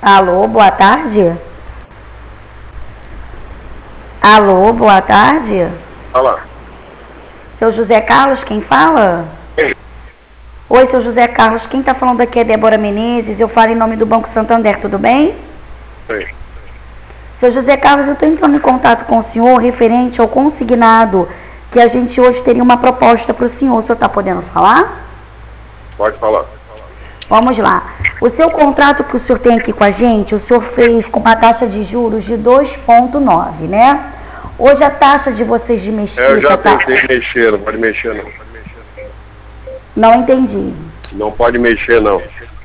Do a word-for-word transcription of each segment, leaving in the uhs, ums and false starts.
Alô, boa tarde. Alô, boa tarde. Fala. Seu José Carlos, quem fala? Oi, seu José Carlos, quem está falando aqui é Débora Menezes, eu falo em nome do Banco Santander, tudo bem? Sim. Seu José Carlos, eu estou entrando em contato com o senhor referente ao consignado, que a gente hoje teria uma proposta para o senhor. O senhor está podendo falar? Pode falar. Vamos lá. O seu contrato que o senhor tem aqui com a gente, o senhor fez com uma taxa de juros de dois vírgula nove, né? Hoje a taxa de vocês de Mesquita... É, eu já tá... tentei mexer, não pode mexer não. Não entendi. Não pode mexer não.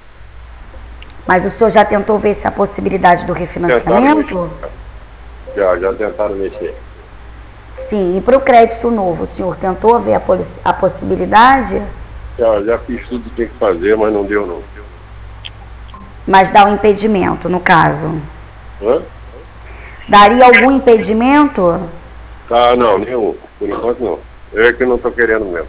Mas o senhor já tentou ver se a possibilidade do refinanciamento? Já, já tentaram mexer. Sim, e para o crédito novo, o senhor tentou ver a, a possibilidade? Já, já fiz tudo que tinha que fazer, mas não deu não. Mas dá um impedimento, no caso? Hã? Daria algum impedimento? Ah, não, nenhum. Por enquanto não. Eu é que não estou querendo mesmo.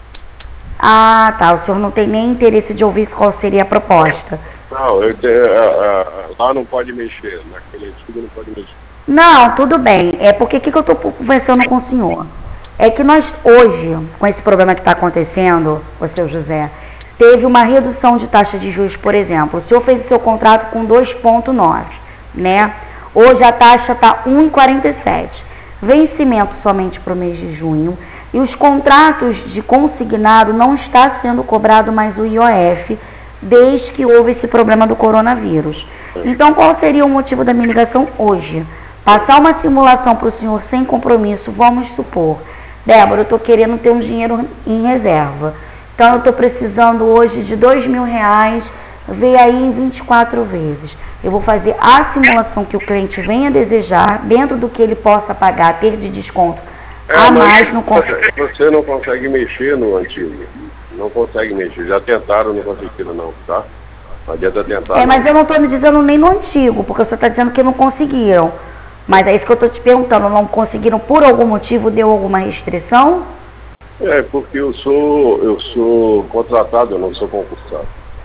Ah, tá. O senhor não tem nem interesse de ouvir qual seria a proposta. Não, eu te, a, a, lá não pode mexer. Naquele antigo não pode mexer. Não, tudo bem. É porque o que, que eu estou conversando com o senhor? É que nós hoje, com esse problema que está acontecendo, o seu José, teve uma redução de taxa de juros, por exemplo. O senhor fez o seu contrato com dois vírgula nove, né? Hoje a taxa está um vírgula quarenta e sete. Vencimento somente para o mês de junho. E os contratos de consignado não está sendo cobrado mais o I O F desde que houve esse problema do coronavírus. Então, qual seria o motivo da minha ligação hoje? Passar uma simulação para o senhor sem compromisso, vamos supor. Débora, eu estou querendo ter um dinheiro em reserva. Então, eu estou precisando hoje de dois mil reais, vê aí em vinte e quatro vezes. Eu vou fazer a simulação que o cliente venha desejar, dentro do que ele possa pagar, ter de desconto É, a mas mais no você, você não consegue mexer no antigo. Não consegue mexer. Já tentaram, não conseguiram não, tá? Não adianta tentar. É, mas não. eu não estou me dizendo nem no antigo, porque você está dizendo que não conseguiram. Mas é isso que eu estou te perguntando, não conseguiram por algum motivo, deu alguma restrição? É, porque eu sou, eu sou contratado, eu não sou concursado.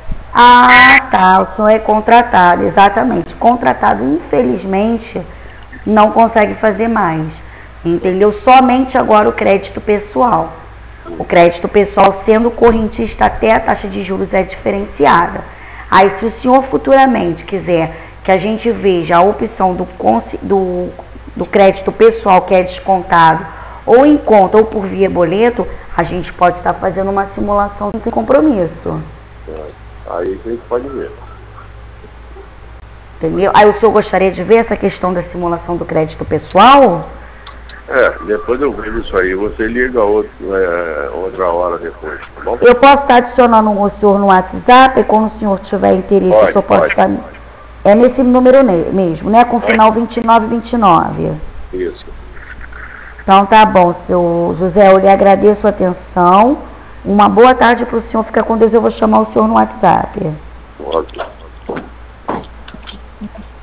Ah, tá, o senhor é contratado, exatamente. Contratado, infelizmente, não consegue fazer mais, entendeu? Somente agora o crédito pessoal. O crédito pessoal, sendo correntista, até a taxa de juros é diferenciada. Aí, se o senhor futuramente quiser que a gente veja a opção do, do, do crédito pessoal, que é descontado, ou em conta ou por via boleto, a gente pode estar fazendo uma simulação sem compromisso. Aí a gente pode ver. Entendeu? Aí o senhor gostaria de ver essa questão da simulação do crédito pessoal? É, depois eu vejo isso aí. Você liga outro, é, outra hora depois, tá bom? Eu posso estar adicionando o senhor no WhatsApp, e quando o senhor tiver interesse, Pode, o senhor pode, pode. estar... É nesse número mesmo, né? Com final vinte e nove vinte e nove. Isso. Então tá bom, seu José, eu lhe agradeço a atenção. Uma boa tarde para o senhor. Fica com Deus, eu vou chamar o senhor no WhatsApp. Ótimo.